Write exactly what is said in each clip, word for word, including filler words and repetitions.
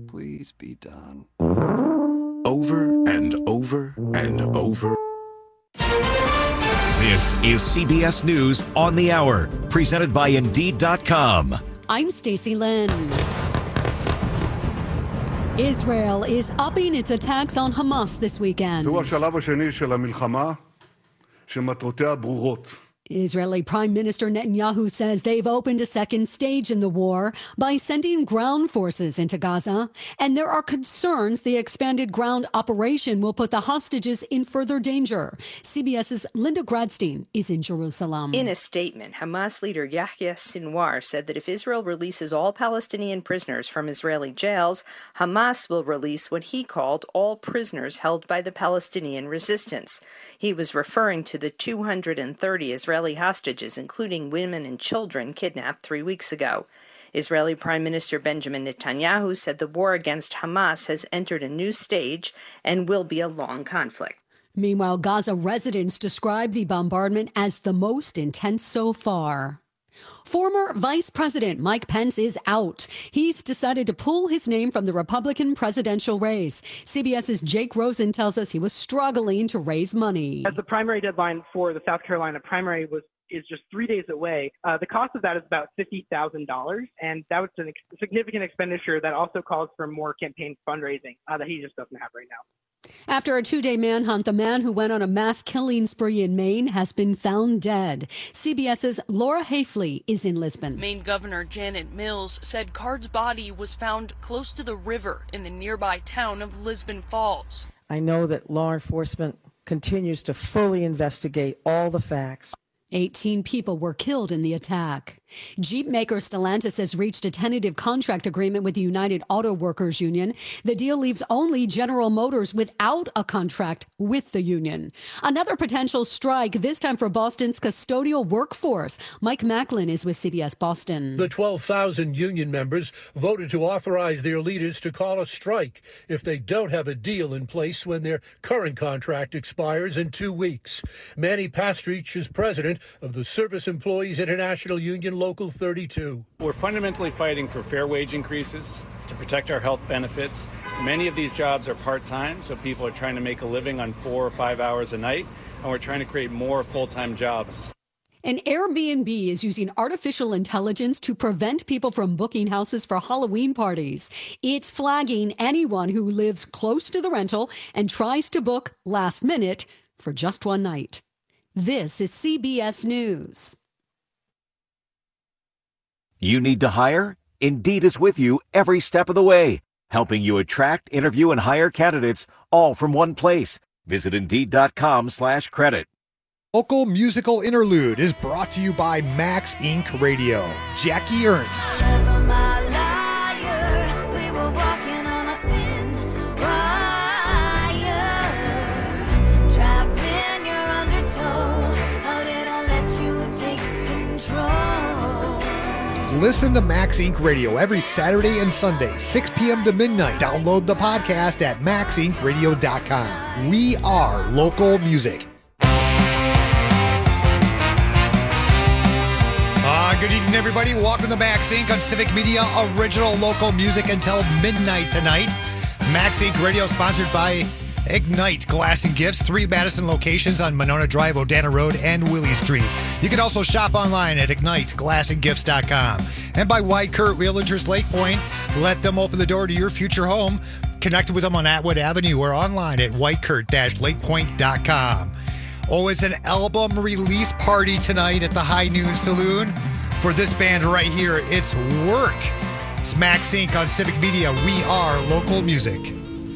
please be done. Over and over and over. This is C B S News on the Hour, presented by Indeed dot com. I'm Stacey Lynn. Israel is upping its attacks on Hamas this weekend. זהו השלב השני של המלחמה, שמטרותיה ברורות. Israeli Prime Minister Netanyahu says they've opened a second stage in the war by sending ground forces into Gaza, and there are concerns the expanded ground operation will put the hostages in further danger. CBS's Linda Gradstein is in Jerusalem. In a statement, Hamas leader Yahya Sinwar said that if Israel releases all Palestinian prisoners from Israeli jails, Hamas will release what he called all prisoners held by the Palestinian resistance. He was referring to the two hundred thirty Israeli hostages, including women and children, kidnapped three weeks ago. Israeli Prime Minister Benjamin Netanyahu said the war against Hamas has entered a new stage and will be a long conflict. Meanwhile, Gaza residents describe the bombardment as the most intense so far. Former Vice President Mike Pence is out. He's decided to pull his name from the Republican presidential race. CBS's Jake Rosen tells us he was struggling to raise money. As the primary deadline for the South Carolina primary was is just three days away, uh, the cost of that is about fifty thousand dollars, and that was a ex- significant expenditure that also calls for more campaign fundraising uh, that he just doesn't have right now. After a two-day manhunt, the man who went on a mass killing spree in Maine has been found dead. CBS's Laura Hafley is in Lisbon. Maine Governor Janet Mills said Card's body was found close to the river in the nearby town of Lisbon Falls. I know that law enforcement continues to fully investigate all the facts. eighteen people were killed in the attack. Jeep maker Stellantis has reached a tentative contract agreement with the United Auto Workers Union. The deal leaves only General Motors without a contract with the union. Another potential strike, this time for Boston's custodial workforce. Mike Macklin is with C B S Boston. The twelve thousand union members voted to authorize their leaders to call a strike if they don't have a deal in place when their current contract expires in two weeks. Manny Pastrich is president of the Service Employees International Union Local thirty-two. We're fundamentally fighting for fair wage increases, to protect our health benefits. Many of these jobs are part-time, so people are trying to make a living on four or five hours a night, and we're trying to create more full-time jobs. An Airbnb is using artificial intelligence to prevent people from booking houses for Halloween parties. It's flagging anyone who lives close to the rental and tries to book last minute for just one night. This is C B S News. You need to hire? Indeed is with you every step of the way, helping you attract, interview, and hire candidates all from one place. Visit Indeed.com slash credit. Local musical interlude is brought to you by Max Incorporated. Radio. Jackie Ernst. Listen to Max Incorporated. Radio every Saturday and Sunday, six p.m. to midnight. Download the podcast at max inc radio dot com. We are local music. Uh, good evening, everybody. Welcome to Max Incorporated on Civic Media, original local music until midnight tonight. Max Incorporated Radio sponsored by Ignite Glass and Gifts, three Madison locations on Monona Drive, Odana Road, and Willie Street. You can also shop online at ignite glass and gifts dot com. And by White Kurt Realtors Lake Point. Let them open the door to your future home. Connect with them on Atwood Avenue or online at white kurt dash lake point dot com. Oh, it's an album release party tonight at the High Noon Saloon. For this band right here, it's Work. It's Max Incorporated on Civic Media. We are local music.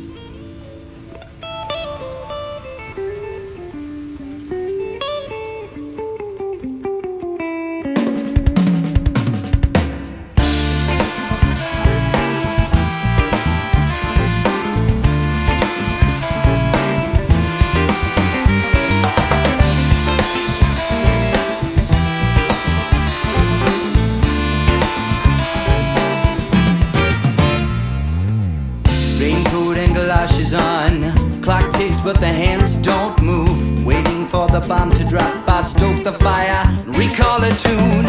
But the hands don't move. Waiting for the bomb to drop. I stoke the fire, recall a tune.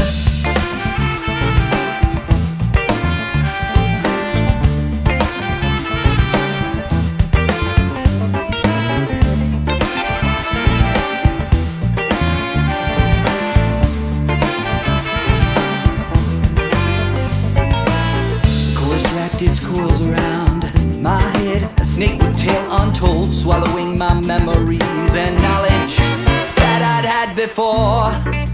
wrapped its coils around my head. A snake with tail untold, swallowing my memories and knowledge that I'd had before.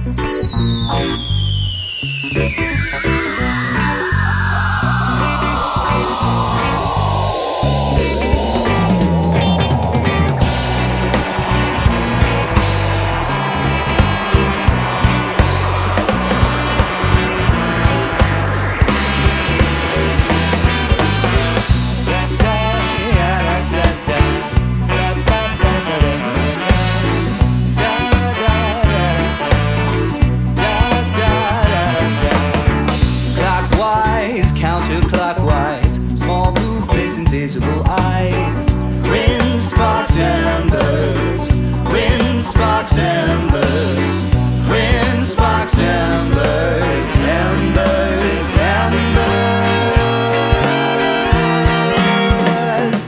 Invisible eye, wind sparks embers, wind sparks embers, wind sparks embers, embers, embers.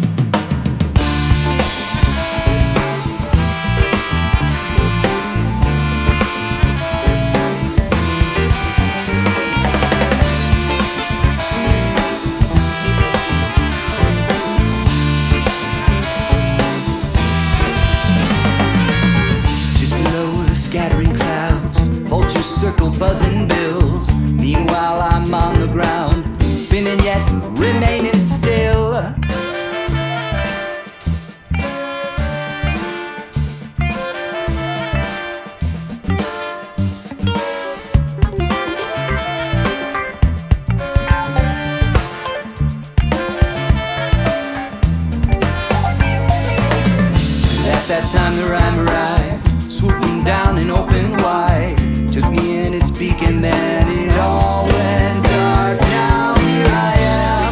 Circle buzzing bills. Meanwhile I'm on the ground, spinning yet remaining still. At that time the rhyme arrived, swooping down and open wide. Took me in its beak and then it all went dark. Now here I am.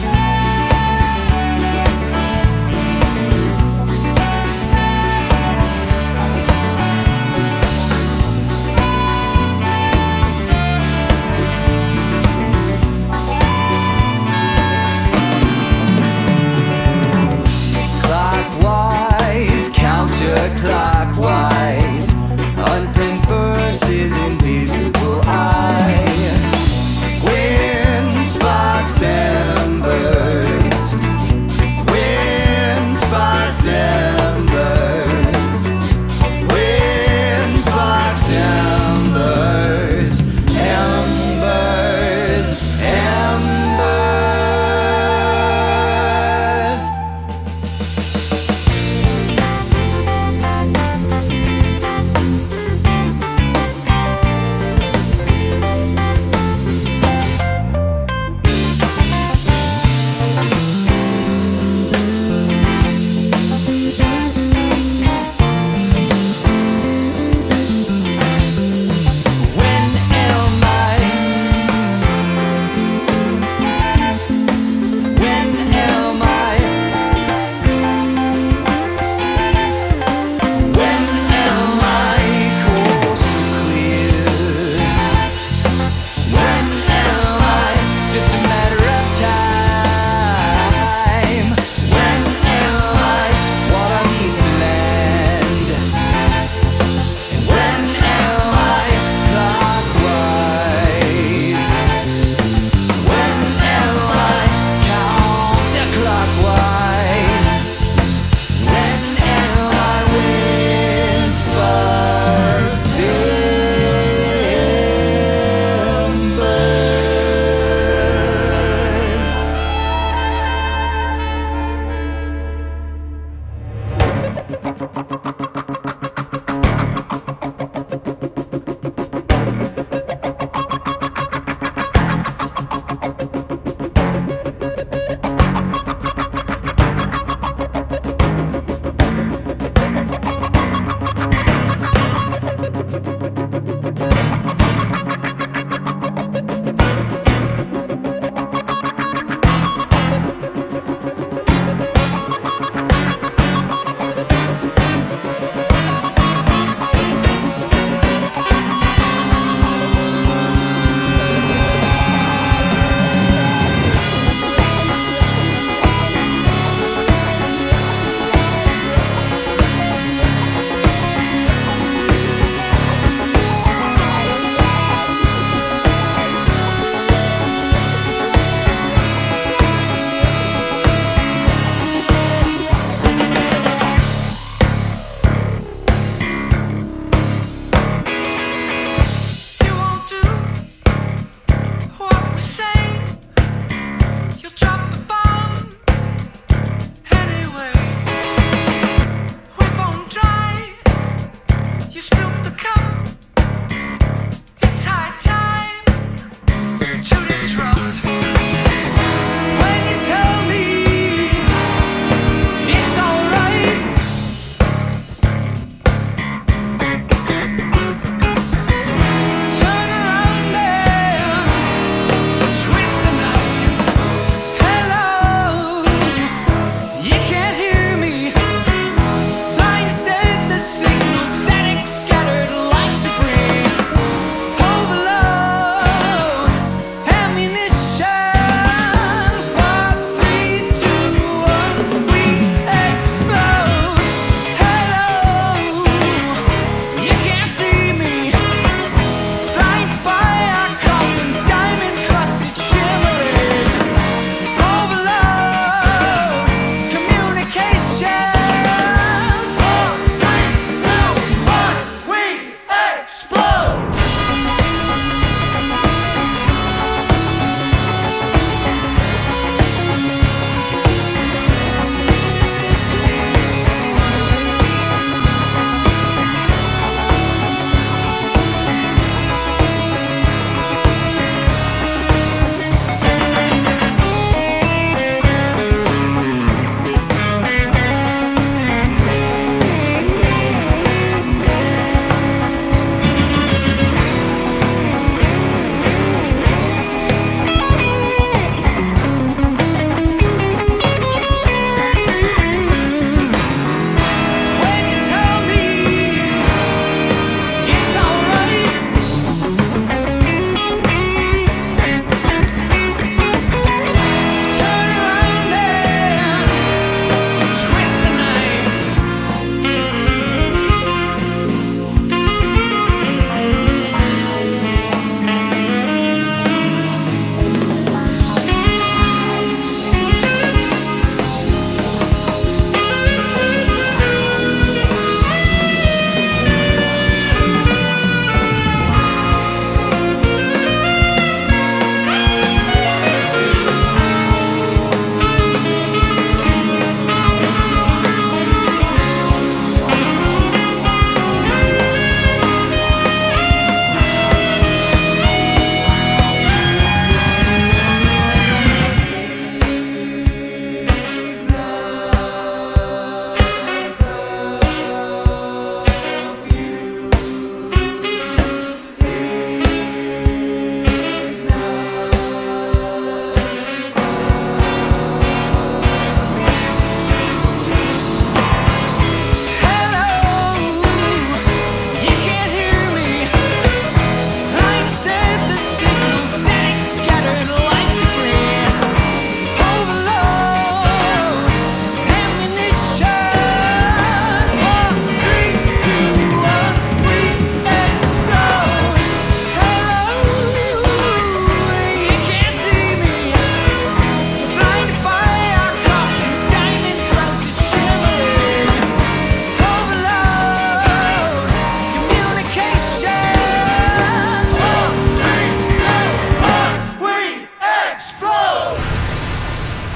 Clockwise, counterclockwise, unpinned verses, invisible eye, wind sparks embers, wind sparks embers, wind sparks embers, embers, embers.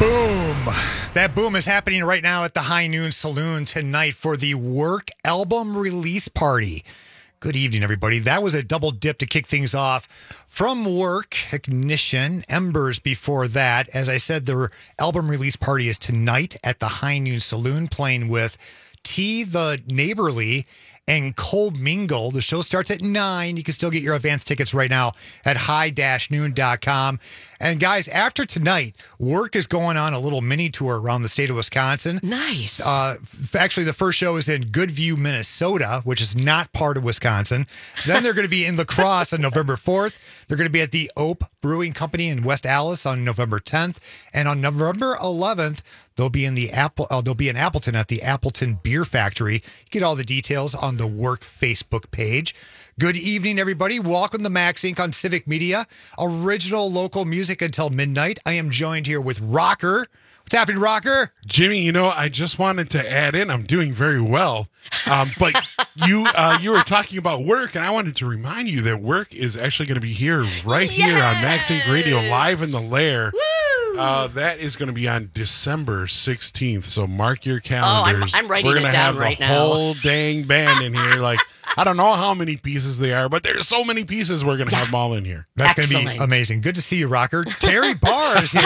Boom. That boom is happening right now at the High Noon Saloon tonight for the Work album release party. Good evening, everybody. That was a double dip to kick things off. From Work, Ignition, Embers before that. As I said, their album release party is tonight at the High Noon Saloon, playing with T the Neighborly and Cole Mingle. The show starts at nine. You can still get your advance tickets right now at high noon dot com. And guys, after tonight, Work is going on a little mini tour around the state of Wisconsin. Nice. Uh, actually, the first show is in Goodview, Minnesota, which is not part of Wisconsin. Then they're going to be in La Crosse on November fourth. They're going to be at the Ope Brewing Company in West Allis on November tenth. And on November eleventh, they'll be in the Apple. Uh, they'll be in Appleton at the Appleton Beer Factory. Get all the details on the Work Facebook page. Good evening, everybody. Welcome to Max Incorporated on Civic Media. Original local music until midnight. I am joined here with Rocker. What's happening, Rocker? Jimmy, you know, I just wanted to add in, I'm doing very well. Um, but you uh, you were talking about Work, and I wanted to remind you that Work is actually going to be here, right yes! here on Max Incorporated Radio, live in the Lair. Woo! Uh, that is going to be on December sixteenth, so mark your calendars. Oh, I'm, I'm writing We're it gonna down have right the now. whole dang band in here, like... I don't know how many pieces they are, but there's so many pieces we're going to yeah. have them all in here. That's going to be amazing. Good to see you, Rocker. Terry Barr is here.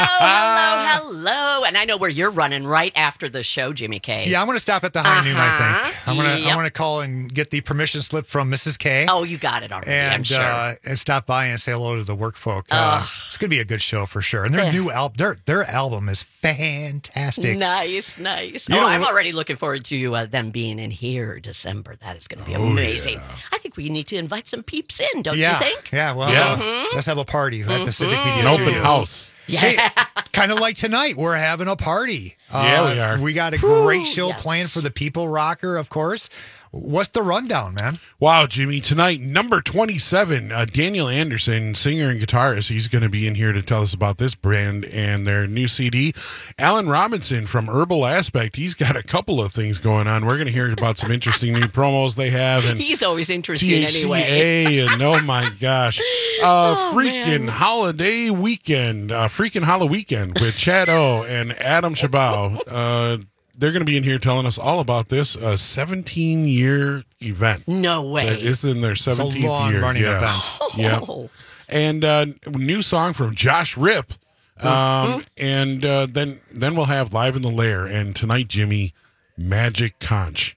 hello, hello, hello. And I know where you're running right after the show, Jimmy K. Yeah, I'm going to stop at the High uh-huh. Noon, I think. I'm going to yep. I'm going to call and get the permission slip from Missus K. Oh, you got it already, and, I'm sure. Uh, and stop by and say hello to the Work folk. Uh, it's going to be a good show for sure. And their new album, their, their album is fantastic. Nice, nice. You oh, know, I'm already looking forward to uh, them being in here December. That is going to be oh, amazing. Yeah. I think we need to invite some peeps in, don't yeah. you think? Yeah, well, yeah. Uh, Mm-hmm. let's have a party at the Civic Media An Studios. open house. Yeah. Hey, kind of like tonight, we're having a party. Yeah, uh, we are. We got a Ooh, great show yes. planned for the people, Rocker, of course. What's the rundown, man? Wow, Jimmy. Tonight, number twenty-seven, uh, Daniel Anderson, singer and guitarist. He's going to be in here to tell us about this brand and their new C D. Alan Robinson from Herbal Aspect. He's got a couple of things going on. We're going to hear about some interesting new promos they have. And He's always interesting T H C A anyway. And oh my gosh. Uh, Oh, freaking man. holiday weekend. Uh, freaking Halloween weekend with Chad O and Adam Chabot. Uh, they're going to be in here telling us all about this uh, seventeen-year event. No way. That is in their seventeenth It's a long year. running yeah. event. Yeah. Oh. And uh, new song from Josh Ripp. Um, Mm-hmm. And uh, then then we'll have Live in the Lair. And tonight, Jimmy, Magic Conch.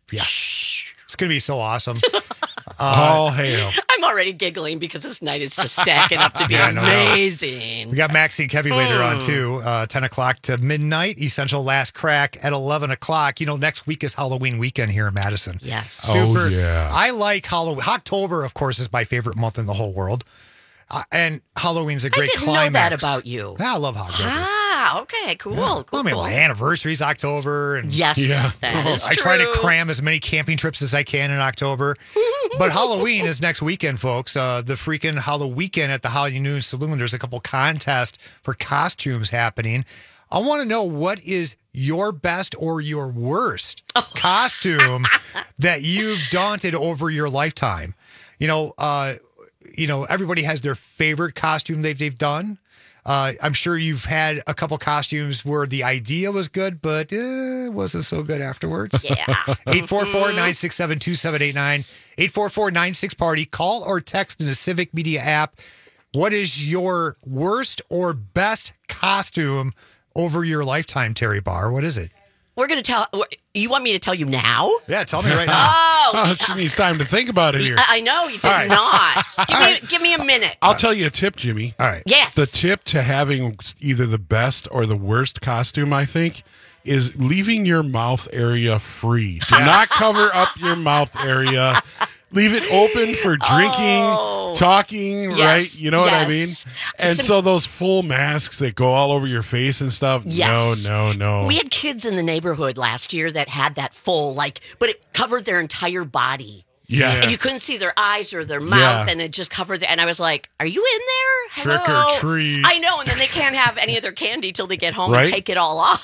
Yes. It's going to be so awesome. All hail. I'm already giggling because this night is just stacking up to be Yeah, no, no. amazing. We got Maxie and Kevy later on, too. Uh, ten o'clock to midnight. Essential Last Crack at eleven o'clock. You know, next week is Halloween weekend here in Madison. Yes. Super. Oh, yeah. I like Halloween. October, of course, is my favorite month in the whole world. Uh, and Halloween's a great I didn't climax. know that about you. Yeah, I love October. Ah, okay, cool, Yeah. cool, Well, I mean, cool. my anniversary's October. And Yes, Yeah. that is I true. try to cram as many camping trips as I can in October. But Halloween is next weekend, folks. Uh, the freaking Halloween weekend at the High Noon Saloon. There's a couple contests for costumes happening. I want to know, what is your best or your worst costume that you've daunted over your lifetime? You know, uh, you know, everybody has their favorite costume they've they've done. Uh, I'm sure you've had a couple costumes where the idea was good, but uh, it wasn't so good afterwards. Yeah. eight four four, nine six seven, two seven eight nine. eight four four, nine six party. Call or text in the Civic Media app. What is your worst or best costume over your lifetime, Terry Barr? What is it? We're going to tell, you want me to tell you now? Yeah, tell me right now. Oh, Oh, she needs time to think about it here. I, I know you did All right. not. Give me, give me a minute. I'll tell you a tip, Jimmy. All right. Yes. The tip to having either the best or the worst costume, I think, is leaving your mouth area free. Do not cover up your mouth area. Leave it open for drinking, Oh. talking, Yes, right? You know what I mean? yes. And Some- so those full masks that go all over your face and stuff, Yes. no, no, no. We had kids in the neighborhood last year that had that full, like, but it covered their entire body. yeah. And you couldn't see their eyes or their mouth, Yeah. and it just covered the, and I was like, are you in there? Hello? Trick or treat. I know, and then they can't have any of their candy till they get home Right? and take it all off.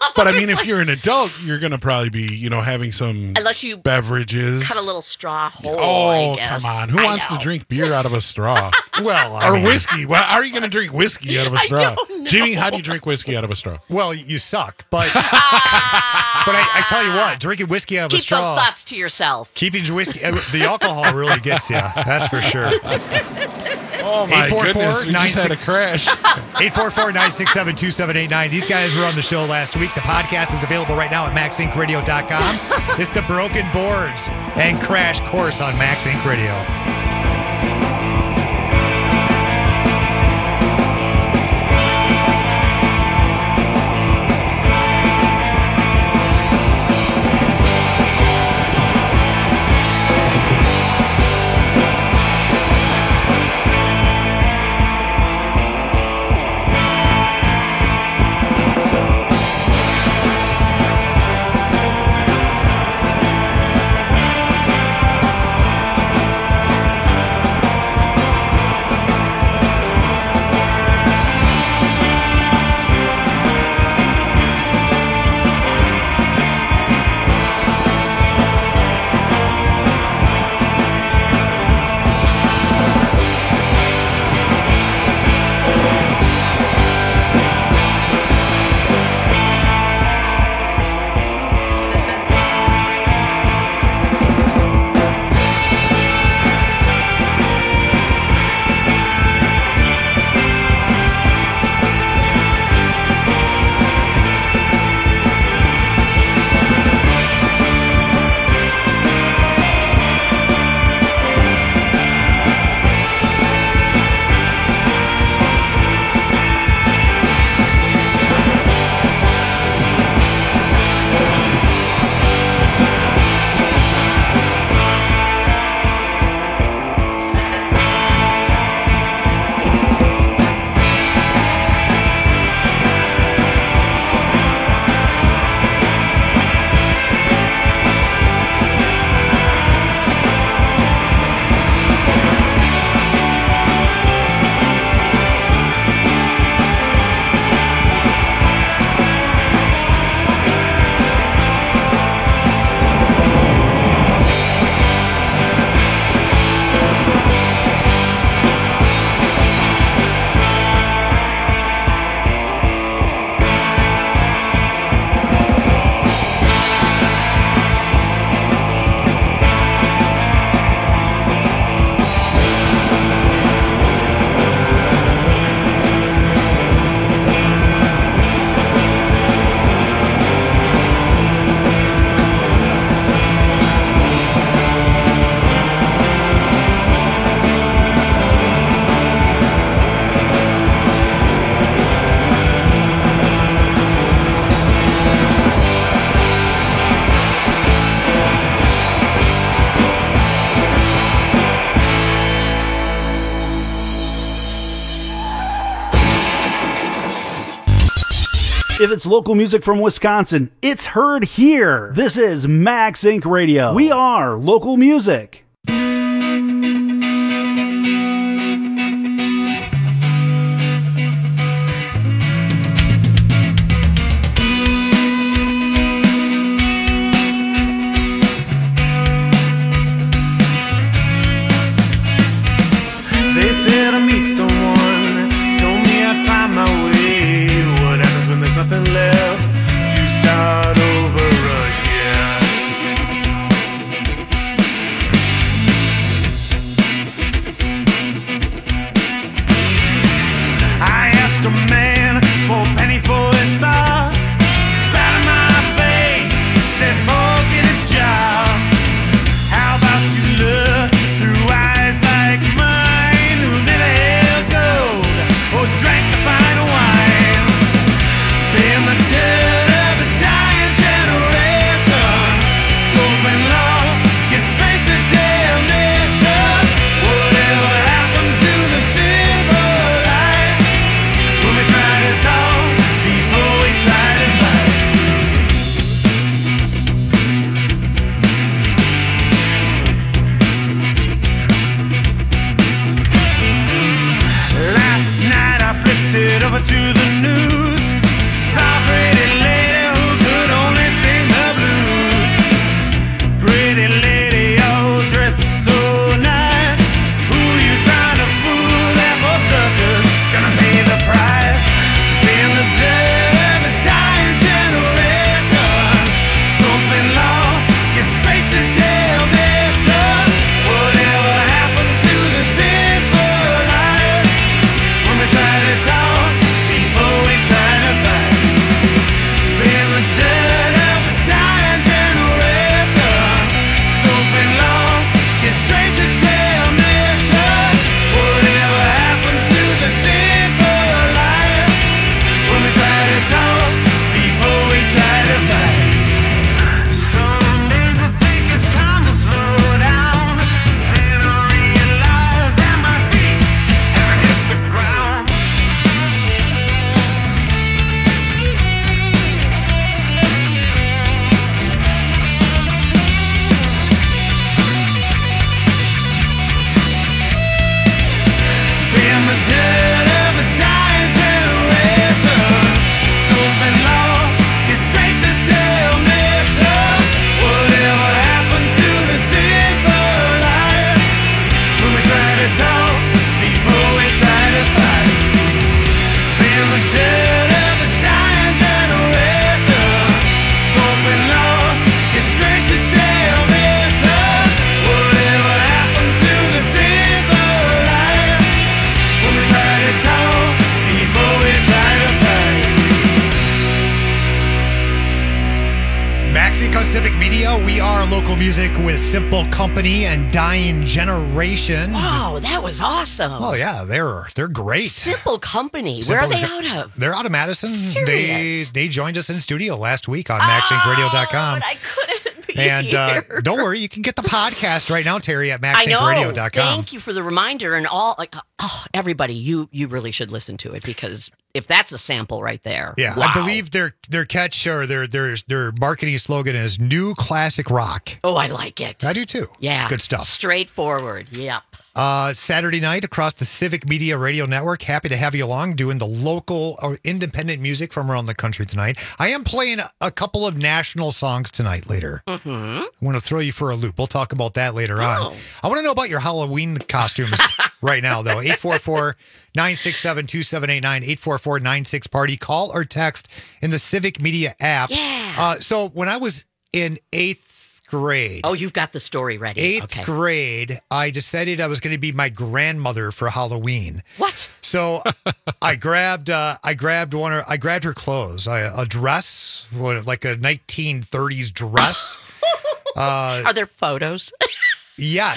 But I mean, if you're an adult, you're going to probably be, you know, having some Unless you beverages. cut a little straw hole. Oh, I guess. come on. Who I wants know. to drink beer out of a straw? Well, I or mean- whiskey. Well, how are you going to drink whiskey out of a I straw? don't know. Jimmy, how do you drink whiskey out of a straw? Well, you suck, but but I, I tell you what, drinking whiskey out of Keep a straw, those thoughts to yourself. keeping whiskey, uh, the alcohol really gets you. That's for sure. Oh my goodness, we just had a crash. eight four four, nine six seven, two seven eight nine. These guys were on the show last week. The podcast is available right now at max inc radio dot com. It's the Broken Boards and Crash Course on Max Inc Radio. If it's local music from Wisconsin, it's heard here. This is Max Inc Radio. We are local music. They said I meet someone, told me I'd find my way. What happens when there's nothing left to start over again? Maxink on Civic Media. We are local music with Simple Company and Dying Generation. Wow, that was awesome. Oh yeah, they're they're great. Simple Company. Simple, Where are they out of? They're out of Madison. Serious? They they joined us in studio last week on maxink radio dot com. Oh, I couldn't be And uh, here. don't worry, you can get the podcast right now, Terry, at I know. maxink radio dot com. Thank you for the reminder, and all. Like, oh, everybody, you you really should listen to it, because if that's a sample right there, Yeah, wow. I believe their their catch or their their their marketing slogan is "New Classic Rock." Oh, I like it. I do too. Yeah, It's good stuff. Straightforward. Yep. Uh, Saturday night across the Civic Media Radio Network. Happy to have you along doing the local or independent music from around the country tonight. I am playing a couple of national songs tonight later. Mm-hmm. I want to throw you for a loop. We'll talk about that later Oh. on. I want to know about your Halloween costumes right now, though. eight four four, nine six seven, two seven eight nine, eight four four, nine six party. Call or text in the Civic Media app. Yeah. Uh, so when I was in eighth grade. Oh, you've got the story ready. Eighth okay. grade, I decided I was going to be my grandmother for Halloween. What? So I grabbed, uh, I grabbed one. Of, I grabbed her clothes, I, a dress, what, like a nineteen thirties dress. uh, Are there photos? yes.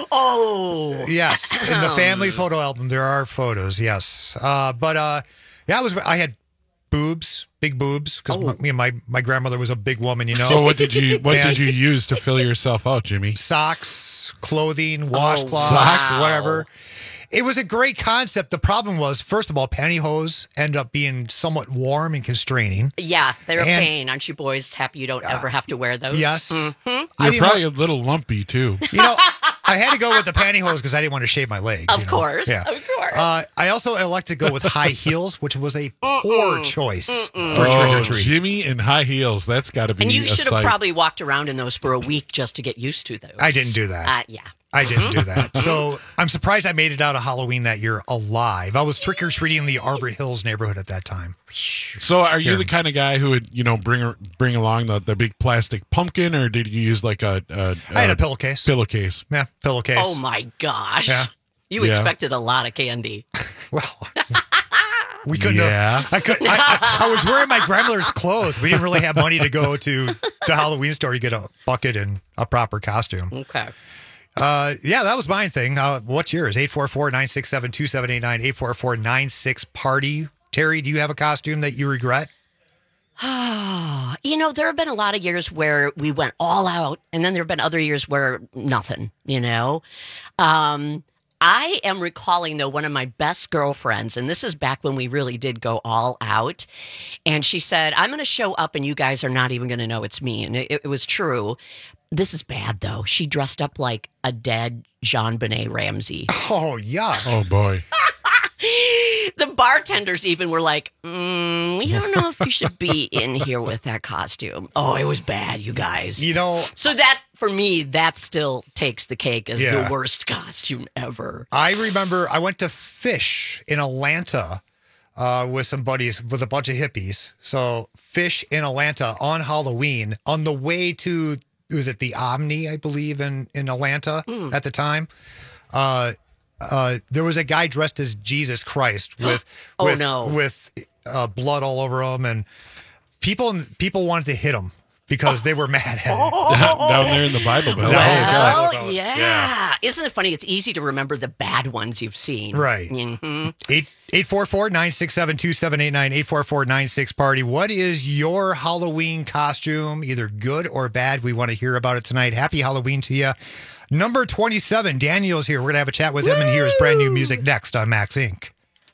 Oh. Yes. In the family photo album, there are photos. Yes. Uh, but uh, yeah, I was. I had boobs. Big boobs, because Oh. my, my my grandmother was a big woman, you know. So what did you what And did you use to fill yourself out, Jimmy? Socks, clothing, washcloths, Socks? whatever. It was a great concept. The problem was, first of all, pantyhose end up being somewhat warm and constraining. Yeah, they're a And- pain. Aren't you boys happy you don't ever have to wear those? Yes. Mhm. I You're didn't probably a little lumpy too. You know, I had to go with the pantyhose because I didn't want to shave my legs. Of you know? course, Yeah. of course. Uh, I also elected to go with high heels, which was a poor choice for trick Oh, or treat. Jimmy in high heels. That's got to be And you a should have sight. probably walked around in those for a week just to get used to those. I didn't do that. Uh, yeah. I didn't do that. So I'm surprised I made it out of Halloween that year alive. I was trick or treating in the Arbor Hills neighborhood at that time. So are you Here. the kind of guy who would, you know, bring bring along the, the big plastic pumpkin, or did you use like a, a, I had a pillowcase. Pillowcase. Yeah, pillowcase. Oh my gosh. Yeah. You Yeah. expected a lot of candy. We couldn't Yeah. have. I could. I, I, I was wearing my grandmother's clothes. We didn't really have money to go to the Halloween store to get a bucket and a proper costume. Okay. Uh, yeah, that was my thing. Uh, what's yours? eight four four, nine six seven, two seven eight nine, eight four four, nine six party. Terry, do you have a costume that you regret? You know, there have been a lot of years where we went all out, and then there have been other years where nothing, you know? Um, I am recalling, though, one of my best girlfriends, and this is back when we really did go all out. And she said, I'm going to show up, and you guys are not even going to know it's me. And it, it was true. This is bad, though. She dressed up like a dead Jean-Benet Ramsey. Oh, yeah. Oh boy. The bartenders even were like, mm, we don't know if you should be in here with that costume. Oh, it was bad, you guys. You know, So that, for me, that still takes the cake as Yeah. the worst costume ever. I remember I went to Fish in Atlanta uh, with some buddies, with a bunch of hippies. So Fish in Atlanta on Halloween on the way to, was it the Omni, I believe, in, in Atlanta Hmm. at the time? Uh, uh, there was a guy dressed as Jesus Christ with, Oh, with, no. with uh, blood all over him. And people, people wanted to hit him because they were mad at him. Down there in the Bible Belt. Well, Oh, yeah. Yeah. Isn't it funny? It's easy to remember the bad ones you've seen. Right. Mhm. Eight eight four four nine six seven two seven eight nine eight four four nine six party. What is your Halloween costume? Either good or bad. We want to hear about it tonight. Happy Halloween to you. Number twenty-seven, Daniel's here. We're gonna have a chat with him and hear his brand new music next on Max Incorporated.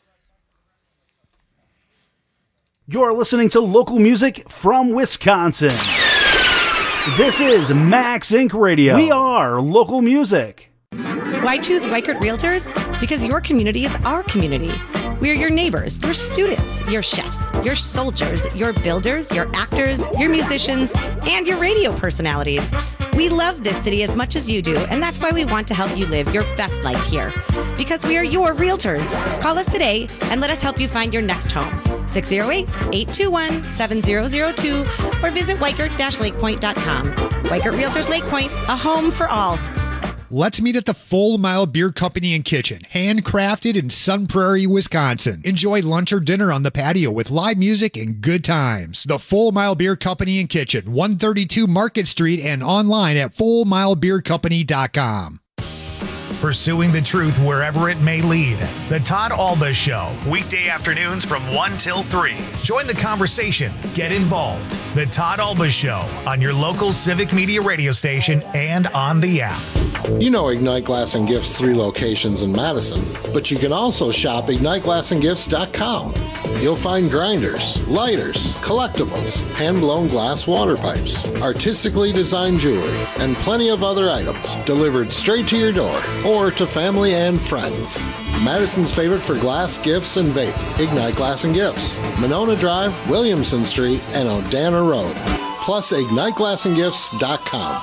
You're listening to local music from Wisconsin. This is Max Incorporated. Radio. We are local music. Why choose Weichert Realtors? Because your community is our community. We are your neighbors, your students, your chefs, your soldiers, your builders, your actors, your musicians, and your radio personalities. We love this city as much as you do, and that's why we want to help you live your best life here. Because we are your realtors. Call us today and let us help you find your next home. six oh eight, eight two one, seven oh oh two or visit weichert dash lake point dot com. Weichert Realtors Lake Point, a home for all. Let's meet at the Full Mile Beer Company and Kitchen, handcrafted in Sun Prairie, Wisconsin. Enjoy lunch or dinner on the patio with live music and good times. The Full Mile Beer Company and Kitchen, one thirty-two Market Street, and online at full mile beer company dot com. Pursuing the truth wherever it may lead. The Todd Alba Show, weekday afternoons from one till three. Join the conversation. Get involved. The Todd Alba Show on your local Civic Media radio station and on the app. You know Ignite Glass and Gifts' three locations in Madison, but you can also shop ignite glass and gifts dot com. You'll find grinders, lighters, collectibles, hand-blown glass water pipes, artistically designed jewelry, and plenty of other items delivered straight to your door or to family and friends. Madison's favorite for glass, gifts, and vape, Ignite Glass and Gifts, Monona Drive, Williamson Street, and Odana Road. Plus ignite glass and gifts dot com.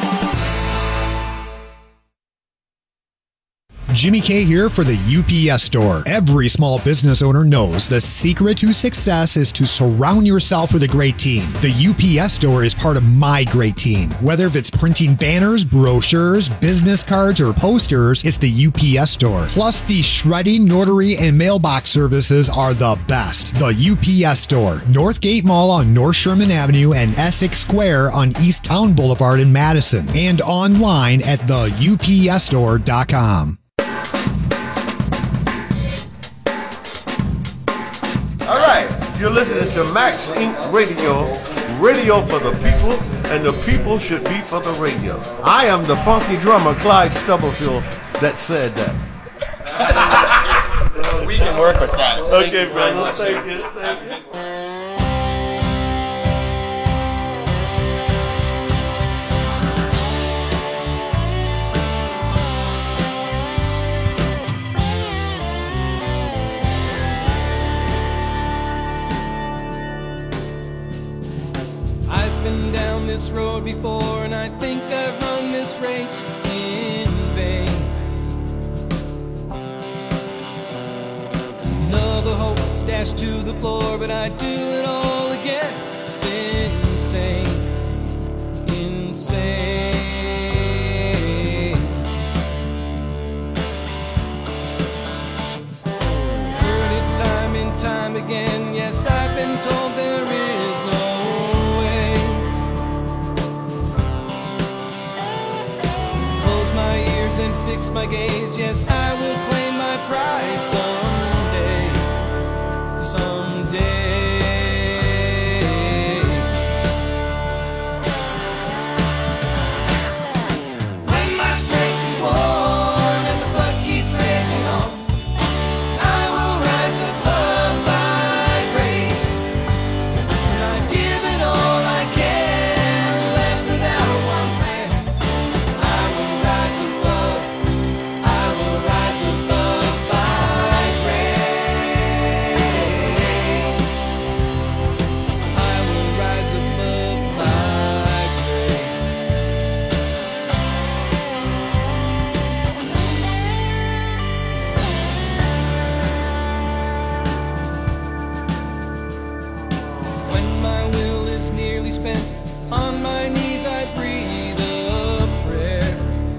Jimmy K here for the U P S Store. Every small business owner knows the secret to success is to surround yourself with a great team. The U P S Store is part of my great team. Whether if it's printing banners, brochures, business cards, or posters, it's the U P S Store. Plus, the shredding, notary, and mailbox services are the best. The U P S Store, Northgate Mall on North Sherman Avenue and Essex Square on East Town Boulevard in Madison, and online at the U P S store dot com. All right, you're listening to Max Incorporated. Radio, radio for the people, and the people should be for the radio. I am the funky drummer, Clyde Stubblefield, that said that. We can work with that. Okay, brother. Thank you. Thank you. This road before, and I think I've run this race in vain. Another hope dashed to the floor, but I do it all again. It's insane, insane. Heard it time and time again. Yes, I've been told there is no and fix my gaze. Yes, I will claim my prize someday, someday. When my strength is worn and the blood keeps raging on, I will rise above my grace. When I've given all I can, left without one plan, I will rise above. Spent on my knees, I breathe a prayer.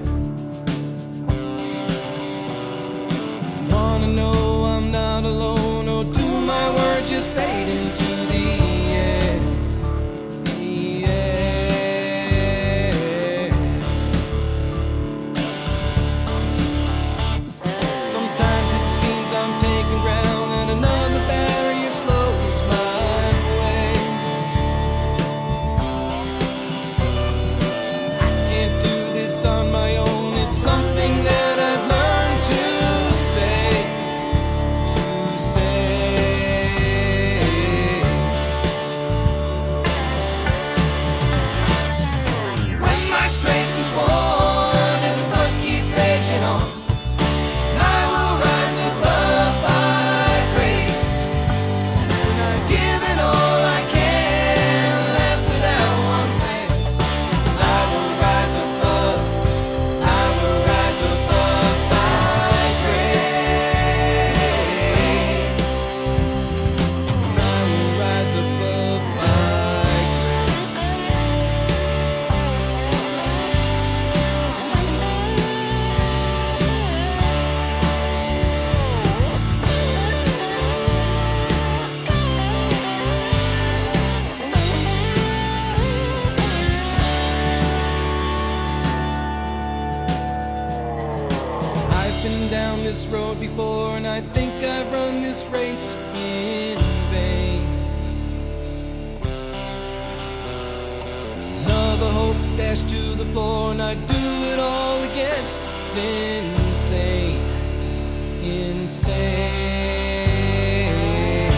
Wanna know I'm not alone, or do my words just fade into the air? The air. Sometimes it seems I'm taking ground, and another barrier slows my way. war before, and I think I've run this race in vain. Another hope dashed to the floor, and I'd do it all again. It's insane, insane.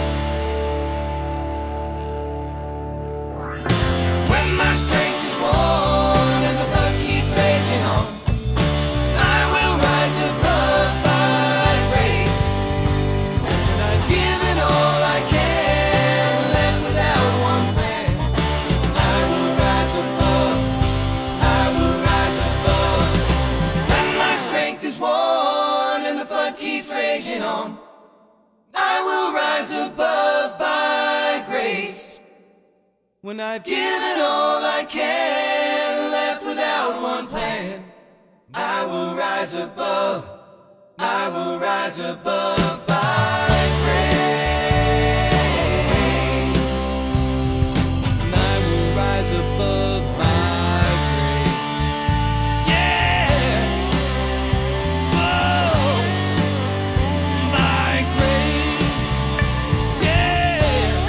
When my strength is worn and the blood keeps raging on, I will rise above by grace. And I've given all I can, left without one plan. I will rise above, I will rise above. When my strength is worn and the flood keeps raging on, I will rise above by grace. When I've given all I can, left without one plan, I will rise above, I will rise above by grace. And I will rise above by grace. Yeah! Whoa! By grace. Yeah!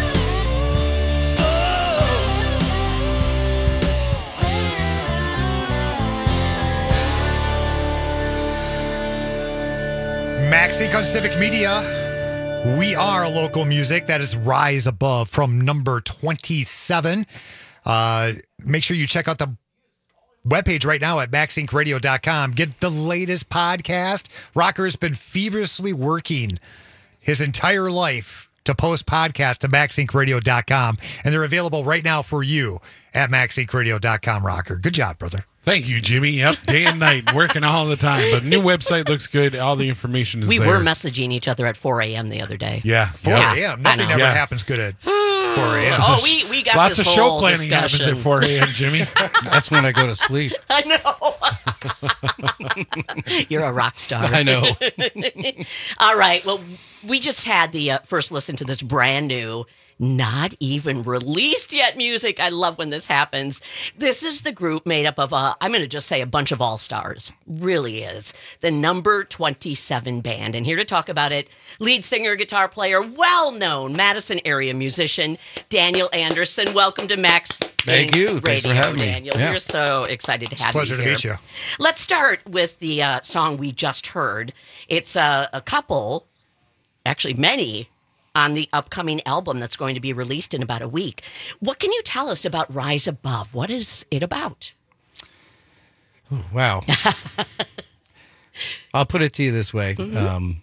Maxi on Civic Media. We are local music. That is Rise Above from number twenty-seven. Uh, make sure you check out the webpage right now at max inc radio dot com. Get the latest podcast. Rocker has been feverishly working his entire life to post podcasts to max inc radio dot com, and they're available right now for you at max inc radio dot com, Rocker. Good job, brother. Thank you, Jimmy. Yep, day and night, working all the time. But new website looks good. All the information is We there. were messaging each other at four a.m. the other day. Yeah. four a.m. Nothing ever Yeah. happens good at four a.m. Oh, we, we got Lots this of show whole planning happens discussion. at four a.m., Jimmy. That's when I go to sleep. I know. You're a rock star. I know. All right. Well, we just had the uh, first listen to this brand new, not even released yet music. I love when this happens. This is the group made up of, uh, I'm going to just say a bunch of all-stars. Really is. The number twenty-seven band. And here to talk about it, lead singer, guitar player, well-known Madison area musician, Daniel Anderson. Welcome to Max. Thank Inc. you. Thanks for Radio, having me. Daniel. Yeah. We're so excited to It's have a pleasure you to here. meet you. Let's start with the uh, song we just heard. It's uh, a couple, actually many, on the upcoming album that's going to be released in about a week. What can you tell us about Rise Above? What is it about? Ooh, wow. I'll put it to you this way. Mhm. Um,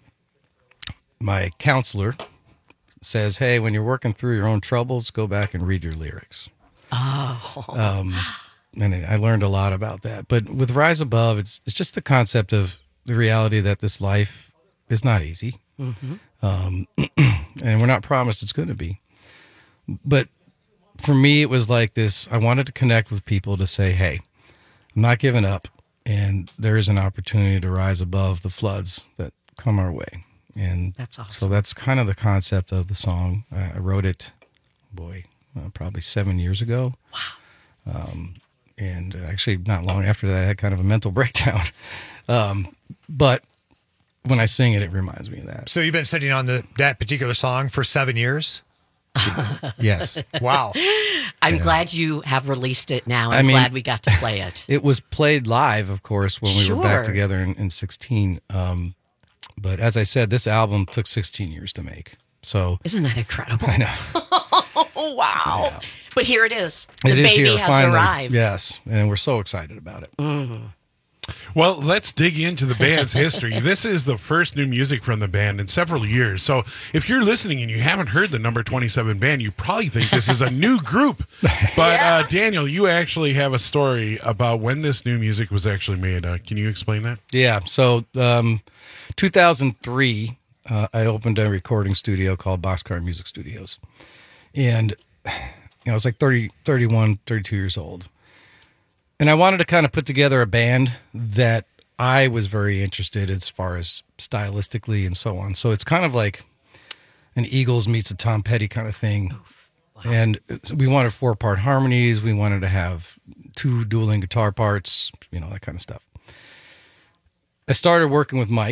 my counselor says, hey, when you're working through your own troubles, go back and read your lyrics. Oh. Um, and I learned a lot about that. But with Rise Above, it's it's just the concept of the reality that this life is not easy. Mhm. Um, and we're not promised it's going to be. But for me, it was like this. I wanted to connect with people to say, hey, I'm not giving up. And there is an opportunity to rise above the floods that come our way. And that's awesome. So that's kind of the concept of the song. I, I wrote it, boy, uh, probably seven years ago. Wow. Um, and actually not long after that, I had kind of a mental breakdown. Um, but when I sing it, it reminds me of that. So you've been sitting on the that particular song for seven years? Yes. Wow. I'm Yeah. glad you have released it now. I I'm mean- glad we got to play it. It was played live, of course, when we were back Sure. together in, in sixteen. Um, but as I said, this album took sixteen years to make. So Isn't that incredible? I know. Oh, wow. But here it is. The it is baby here has finally. arrived. Yes, and we're so excited about it. Mhm. Well, let's dig into the band's history. This is the first new music from the band in several years. So if you're listening and you haven't heard the number twenty-seven band, you probably think this is a new group. But uh, Daniel, you actually have a story about when this new music was actually made. Uh, can you explain that? Yeah. So, um, two thousand three, uh, I opened a recording studio called Boxcar Music Studios. And, you know, I was like thirty, thirty-one, thirty-two years old. And I wanted to kind of put together a band that I was very interested as far as stylistically and so on. So it's kind of like an Eagles meets a Tom Petty kind of thing. Wow. And we wanted four-part harmonies. We wanted to have two dueling guitar parts, you know, that kind of stuff. I started working with Mike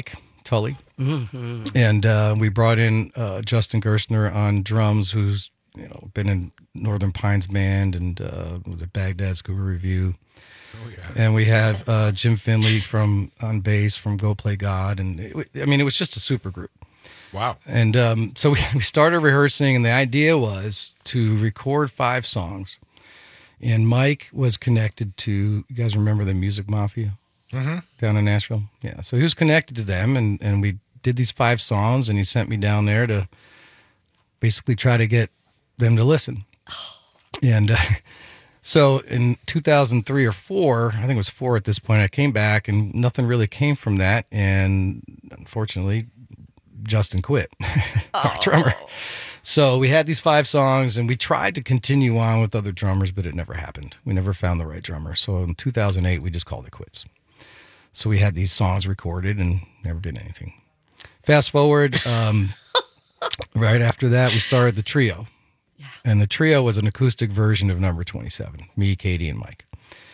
Tully. Mm-hmm. And uh, we brought in uh, Justin Gerstner on drums, who's you know been in Northern Pines Band and uh, was at Baghdad Scuba Review. Oh, yeah. And we have uh, Jim Finley from on bass from Go Play God. And it, I mean, it was just a super group. Wow. And um, so we, we started rehearsing, and the idea was to record five songs. And Mike was connected to, you guys remember the Music Mafia Mm-hmm. down in Nashville? Yeah. So he was connected to them, and, and we did these five songs, and he sent me down there to basically try to get them to listen. And uh, so in two thousand three or four, I think it was four at this point, I came back, and nothing really came from that. And unfortunately, Justin quit, our drummer. So we had these five songs, and we tried to continue on with other drummers, but it never happened. We never found the right drummer. So in two thousand eight, we just called it quits. So we had these songs recorded and never did anything. Fast forward, um, right after that, we started the trio. Yeah. And the trio was an acoustic version of Number twenty-seven, me, Katie, and Mike.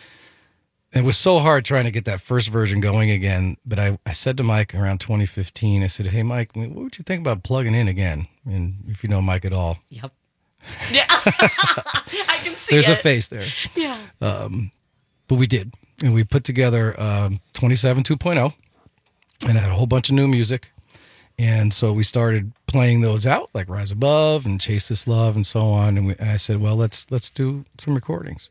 It was so hard trying to get that first version going again. But I, I said to Mike around twenty fifteen, I said, hey, Mike, what would you think about plugging in again? And if you know Mike at all. Yep. Yeah. I can see There's it. a face there. Yeah. Um, but we did. And we put together um, twenty-seven two point oh and had a whole bunch of new music. And so we started playing those out, like Rise Above and Chase This Love and so on. And, we, and I said, well, let's let's do some recordings.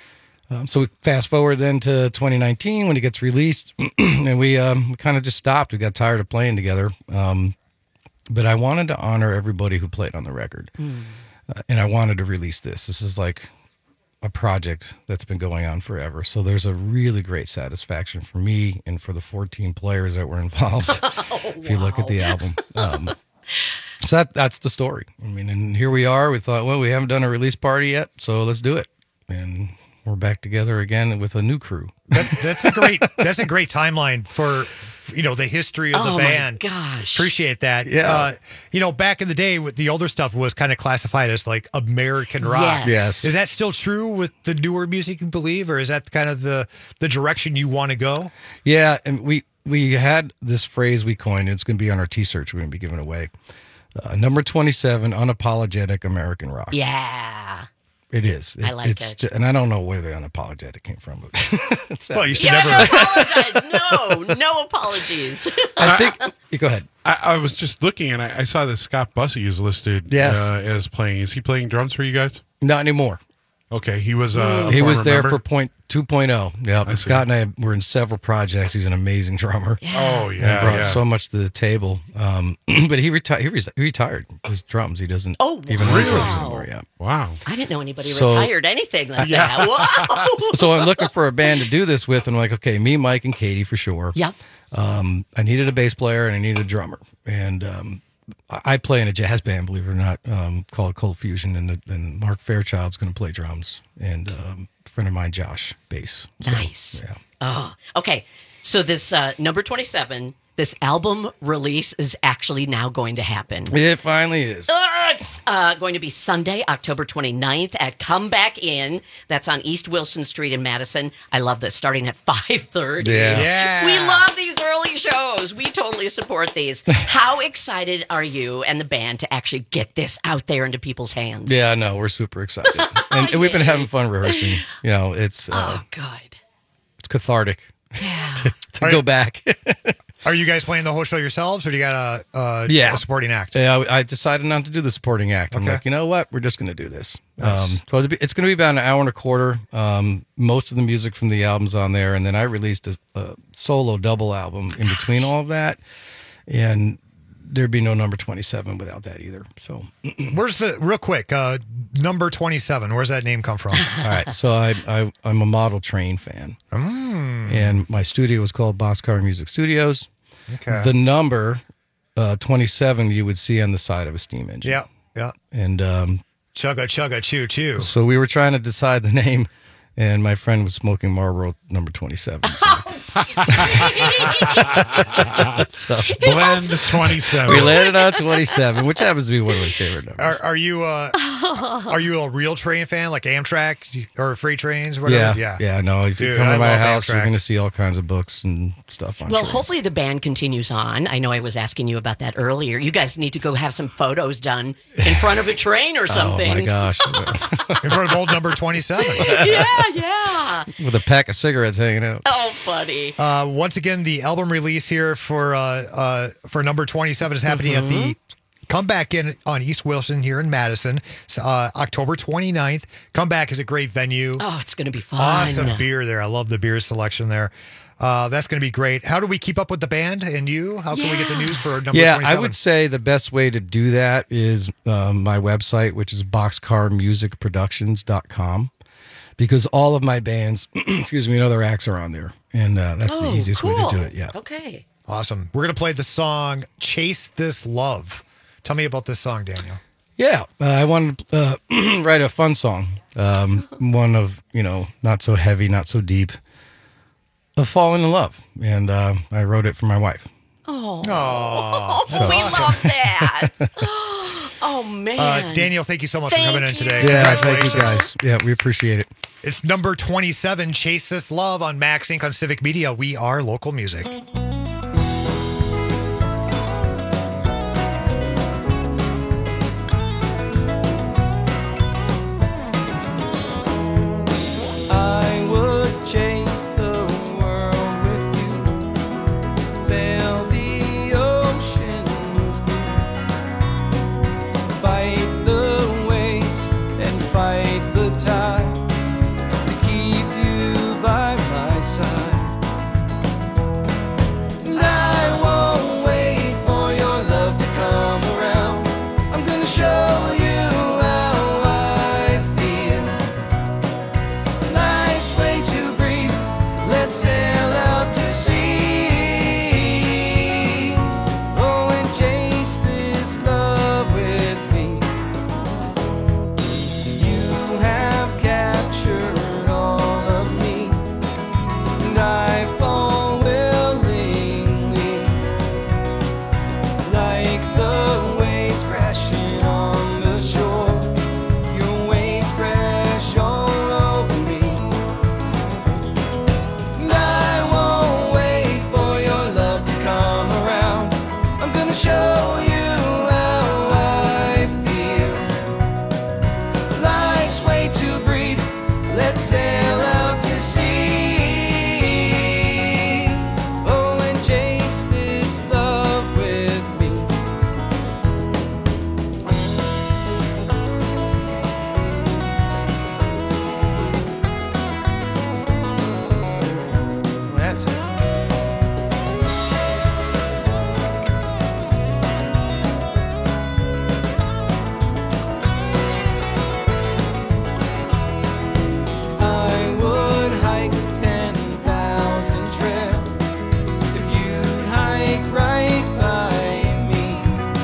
Um, so we fast forward then to twenty nineteen when it gets released, and we, um, we kind of just stopped. We got tired of playing together. Um, but I wanted to honor everybody who played on the record. Mm. Uh, and I wanted to release this. This is like a project that's been going on forever. So there's a really great satisfaction for me and for the fourteen players that were involved. Oh, if you look at the album. Um, so that that's the story. I mean, and here we are. We thought, well, we haven't done a release party yet, so let's do it. And we're back together again with a new crew. That, that's a great. That's a great timeline for, you know, the history of the Oh, my band. gosh. Appreciate that. Yeah. Uh, you know, back in the day, with the older stuff was kind of classified as like American rock. Yes. Yes. Is that still true with the newer music, you believe, or is that kind of the the direction you want to go? Yeah, and we we had this phrase we coined. It's going to be on our T-shirts. We're going to be giving away. Uh, number twenty-seven, unapologetic American rock. Yeah. It is. I like it's it. ju- and I don't know where the unapologetic came from. But it's Well, you should Yeah, never. no apologize. No, no apologies. I think. You go ahead. I, I was just looking, and I, I saw that Scott Bussey is listed Yes. uh, as playing. Is he playing drums for you guys? Not anymore. Okay, he was. Uh, a He was former there member? for point two point oh. Yeah, I see. Scott and I were in several projects. He's an amazing drummer. Oh And yeah, brought yeah. so much to the table. Um, but he retired. He, re- he retired his drums. He doesn't Oh, even wow. play drums anymore. Yeah. Wow. I didn't know anybody So- retired anything like that. Wow. So I'm looking for a band to do this with, and I'm like, okay, me, Mike, and Katie for sure. Yep. Um, I needed a bass player and I needed a drummer, and um, I I play in a jazz band, believe it or not, um, called Cold Fusion, and, the, and Mark Fairchild's going to play drums, and um, a friend of mine, Josh, bass. So, Nice. Yeah. Oh, okay. So this uh, number twenty-seven, this album release is actually now going to happen. It finally is. Uh, it's uh, going to be Sunday, October twenty-ninth at Come Back In. That's on East Wilson Street in Madison. I love this, starting at five thirty. Yeah. Yeah. We love these early shows. We totally support these. How excited are you and the band to actually get this out there into people's hands? Yeah, no, we're super excited, and, and we've been having fun rehearsing. You know, it's uh, Oh, good. it's cathartic Yeah. to, to Are go you- back. Are you guys playing the whole show yourselves, or do you got a, a, Yeah. a supporting act? Yeah, I I decided not to do the supporting act. I'm Okay. like, you know what? We're just going to do this. Um, so it's it's going to be about an hour and a quarter. Um, most of the music from the album's on there, and then I released a, a solo double album in between all of that, and there'd be no number twenty-seven without that either. So, Where's the real quick uh, number twenty-seven? Where's that name come from? all right. So I, I I'm a Model Train fan, Mm, and my studio was called Boxcar Music Studios. okay. The number uh, twenty-seven you would see on the side of a steam engine. yeah, yeah. And um, Chugga chugga choo choo. so we were trying to decide the name, and my friend was smoking Marlboro number twenty-seven. So so, Blend twenty-seven. We landed on twenty-seven, which happens to be one of my favorite numbers. Are, are you uh, are you a real train fan, like Amtrak or freight trains or whatever? Yeah, yeah, no. If you Dude, come I to my love house, Amtrak. you're going to see all kinds of books and stuff on Well, trains. hopefully the band continues on. I know I was asking you about that earlier. You guys need to go have some photos done in front of a train or something. Oh my gosh! In front of old number twenty-seven. yeah, yeah. With a pack of cigarettes hanging out. Oh, funny. Uh, once again, the album release here for uh, uh, for number twenty-seven is happening at the Comeback in on East Wilson here in Madison, uh, October twenty-ninth. Comeback is a great venue. Oh, it's going to be fun. Awesome beer there. I love the beer selection there. Uh, that's going to be great. How do we keep up with the band and you? How can we get the news for number yeah, twenty-seven? I would say the best way to do that is um, my website, which is boxcar music productions dot com, because all of my bands, excuse me, and other acts are on there, and uh, that's Oh, the easiest way cool. to do it. Yeah. Okay. Awesome. We're going to play the song Chase This Love. Tell me about this song, Daniel. Yeah, uh, I wanted to uh, write a fun song, um, one of, you know, not so heavy, not so deep, of falling in love, and uh, I wrote it for my wife. Oh, oh we love that. Oh, man. Uh, Daniel, thank you so much Thank for coming in today. Yeah, thank Congratulations. you guys. Yeah, we appreciate it. It's number twenty-seven, Chase This Love on Max Incorporated on Civic Media. We are local music. I would chase the world with you, sail the oceans blue, fight the waves and fight the tide to keep you by my side. And I won't wait for your love to come around. I'm gonna show you how I feel. Life's way too brief. Let's sail out to sea. Oh, and chase this love with me. You have captured all of me, and I fall willingly, like the waves crashing on the shore. Your waves crash all over me. And I won't wait for your love to come around. I'm gonna show you how I feel. Life's way too brief. Let's sail out to sea. Oh, and chase this love with me. That's it. I would hike ten thousand trails if you'd hike right by me.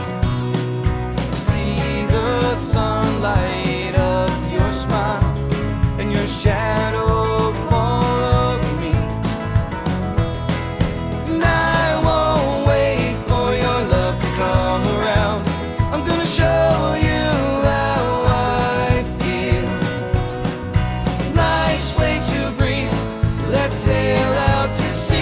See the sunlight of your smile and your shadow fall over me. And I won't wait for your love to come around. I'm gonna show you how I feel. Life's way too brief. Let's sail out to sea.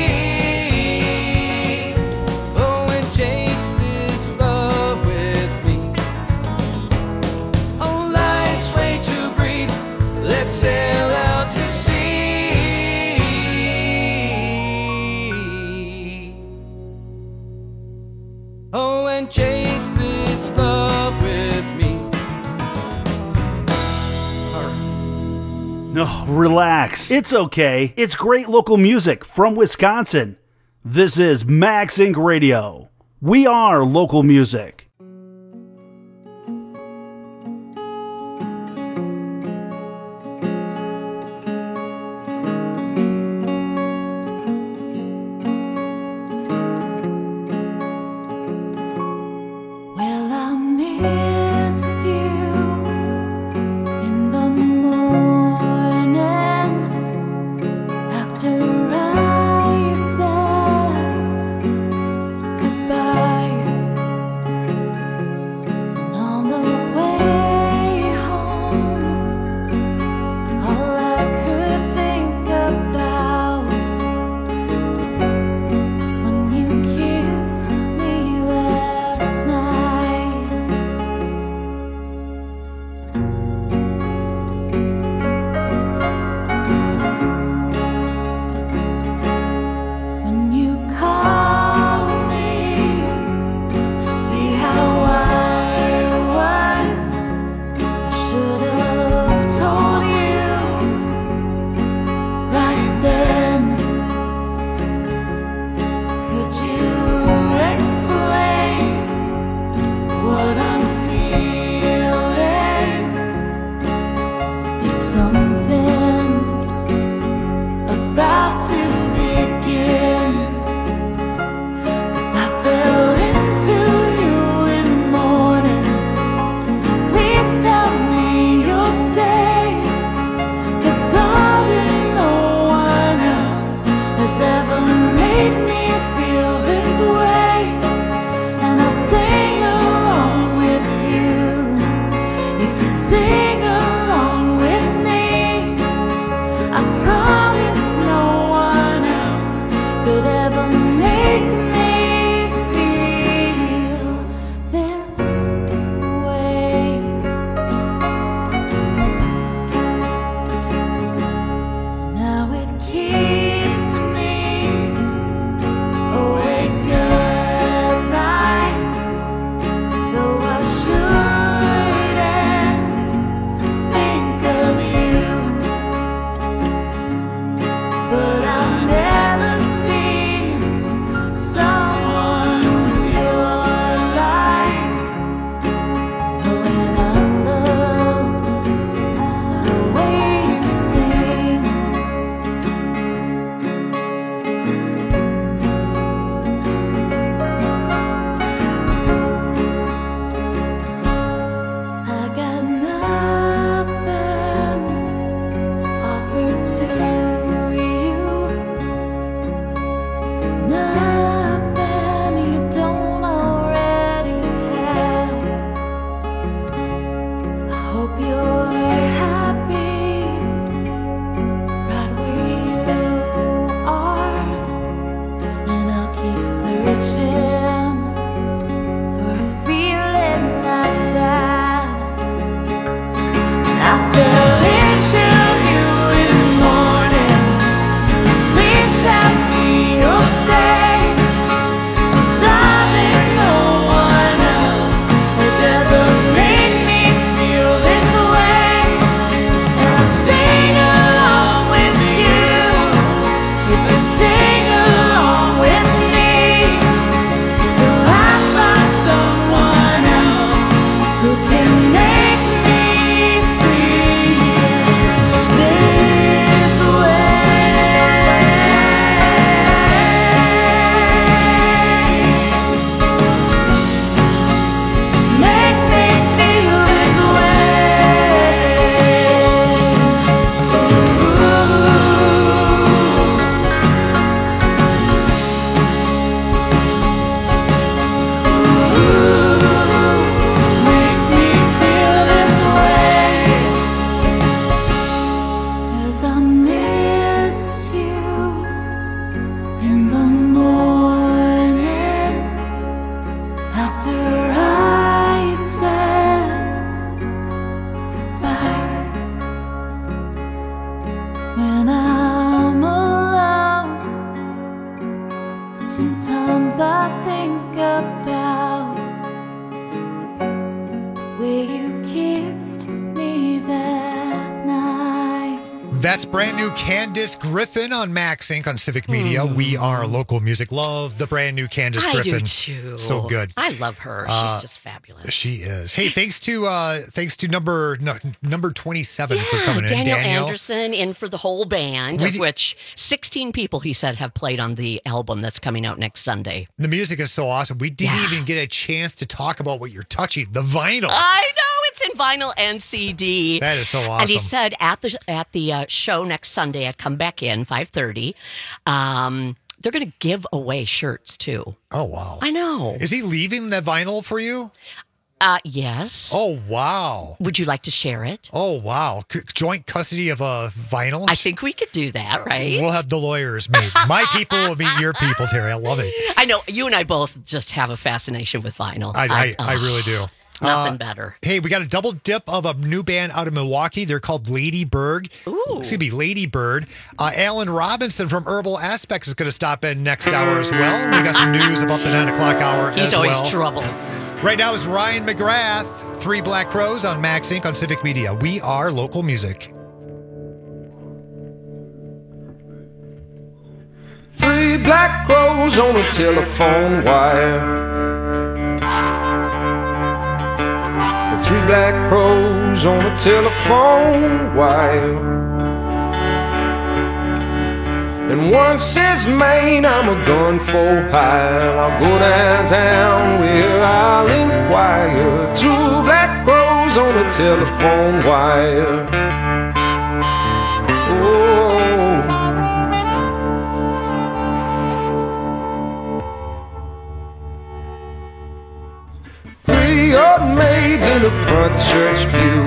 Oh, and chase this love with me. Oh, life's way too brief. Let's sail out to sea. Oh, and chase this love with me. No, relax. It's okay. It's great local music from Wisconsin. This is Max Incorporated. Radio. We are local music. Well, I missed you in the morning after I something about to begin. 'Cause I fell into you in the morning. Please tell me you'll stay. 'Cause darling, no one else has ever made me feel this way. And I'll sing along with you if you sing along with me. I promise no one else could ever make me feel this way. Now it keeps me awake at night, though I shouldn't think of you. But I've never seen someone with your light. Oh, and I love the way you sing. I got nothing to offer to you. Nothing you don't already have. I hope you're happy right where you are. And I'll keep searching for a feeling like that. I fell into you in the morning. Please tell me you'll stay. 'Cause darling, no one else has ever made me feel this way. And I'll sing along with you if you sing along with me, till I find someone else who can make me feel this way. Make me feel this Make me feel this way. 'Cause I missed you in the morning after I said goodbye. When I'm alone, sometimes I think about where you kissed me that night. That's brand new Candace Griffin on Max Inc on Civic Media. We are local music. Love the brand new Candace I Griffin. do too. So good. I love her. Uh, She's just fabulous. She is. Hey, thanks to uh thanks to number no, number twenty-seven for coming Daniel in. Daniel Anderson in for the whole band, We of d- which sixteen people, he said, have played on the album that's coming out next Sunday. The music is so awesome. We didn't even get a chance to talk about what you're touching, the vinyl. I know, it's in vinyl and C D. That is so awesome. And he said at the at the uh, show next Sunday at Come Back In, five thirty, um, they're going to give away shirts too. Oh, wow. I know. Is he leaving the vinyl for you? Uh, yes. Oh, wow. Would you like to share it? Oh, wow. C- joint custody of uh, vinyls? I think we could do that, right? We'll have the lawyers meet. My people will meet your people, Terry. I love it. I know you and I both just have a fascination with vinyl. I, I, I oh, really do. Nothing Uh, better. Hey, we got a double dip of a new band out of Milwaukee. They're called Lady Bird. Ooh. Excuse me, Lady Bird. Uh, Alan Robinson from Herbal Aspects is going to stop in next hour as well. We got some news about the nine o'clock hour He's as always well. trouble. Right now is Ryan McGrath, Three Black Crows on Max Inc on Civic Media. We are local music. Three black crows on a telephone wire. The three black crows on a telephone wire. And one says, Maine, I'm a gun for hire. I'll go downtown where I'll inquire. Two black crows on a telephone wire. Oh. Three old maids in the front church pew.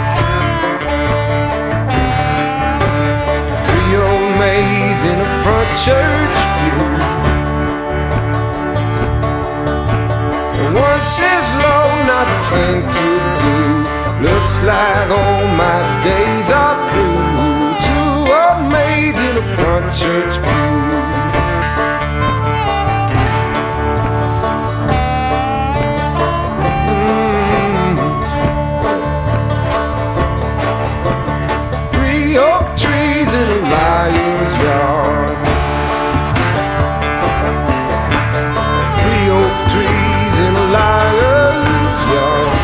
Three old maids in the front church pew. And one says, Lord, not a thing to do. Looks like all my days are through. Two old maids in the front church pew. Oak trees in a liar's yard. Three oak trees in a liar's yard.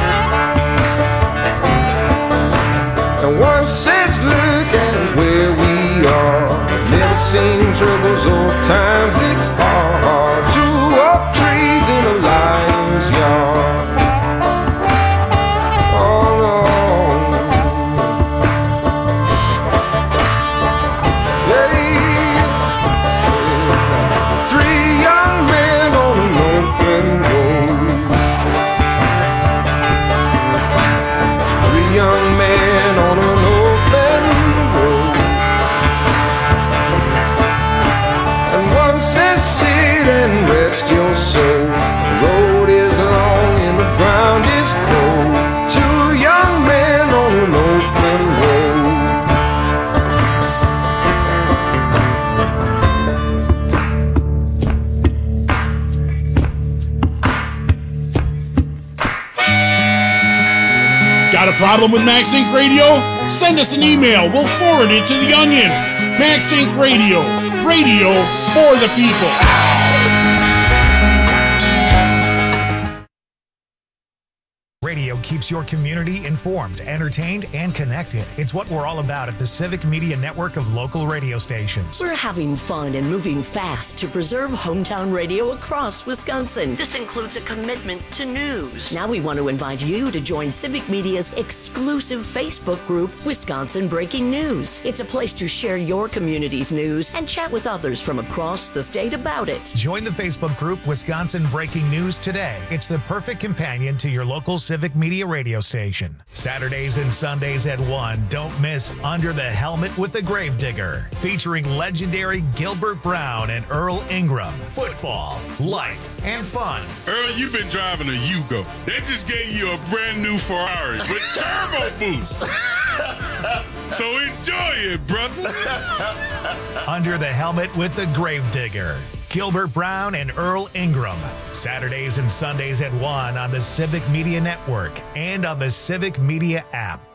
And one says, look at where we are. Never seen troubles or times this hard. Two oak trees in a liar's yard. And rest your soul. The road is long and the ground is cold. Two young men on an open road. Got a problem with MaxInc Radio? Send us an email. We'll forward it to the Onion. MaxInc Radio. Radio for the people. Radio keeps your community informed, entertained, and connected. It's what we're all about at the Civic Media Network of local radio stations. We're having fun and moving fast to preserve hometown radio across Wisconsin. This includes a commitment to news. Now we want to invite you to join Civic Media's exclusive Facebook group, Wisconsin Breaking News. It's a place to share your community's news and chat with others from across the state about it. Join the Facebook group Wisconsin Breaking News today. It's the perfect companion to your local Civic Media radio station. Saturdays and Sundays at one. Don't miss Under the Helmet with the Gravedigger, featuring legendary Gilbert Brown and Earl Ingram. Football, life, and fun. Earl, you've been driving a Yugo. They just gave you a brand new Ferrari with turbo boost. So enjoy it, brother. Under the Helmet with the Gravedigger. Gilbert Brown and Earl Ingram. Saturdays and Sundays at one on the Civic Media Network and on the Civic Media app.